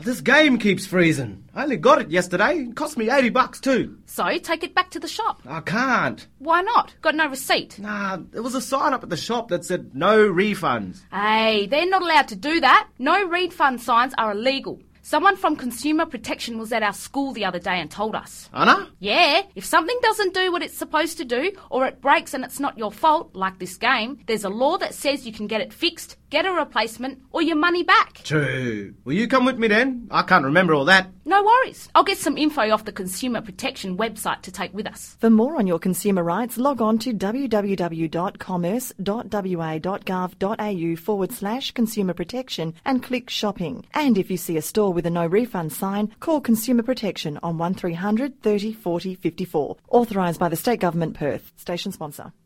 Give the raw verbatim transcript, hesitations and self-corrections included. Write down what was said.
This game keeps freezing. I only got it yesterday. It cost me eighty bucks too. So, take it back to the shop. I can't. Why not? Got no receipt. Nah, there was a sign up at the shop that said no refunds. Hey, they're not allowed to do that. No refund signs are illegal. Someone from Consumer Protection was at our school the other day and told us. Anna? Yeah, if something doesn't do what it's supposed to do, or it breaks and it's not your fault, like this game, there's a law that says you can get it fixed, get a replacement, or your money back. True. Will you come with me then? I can't remember all that. No worries. I'll get some info off the Consumer Protection website to take with us. For more on your consumer rights, log on to www.commerce.wa.gov.au forward slash consumer protection and click shopping. And if you see a store with a no refund sign, call Consumer Protection on one three hundred thirty forty fifty-four. Authorised by the State Government, Perth. Station sponsor.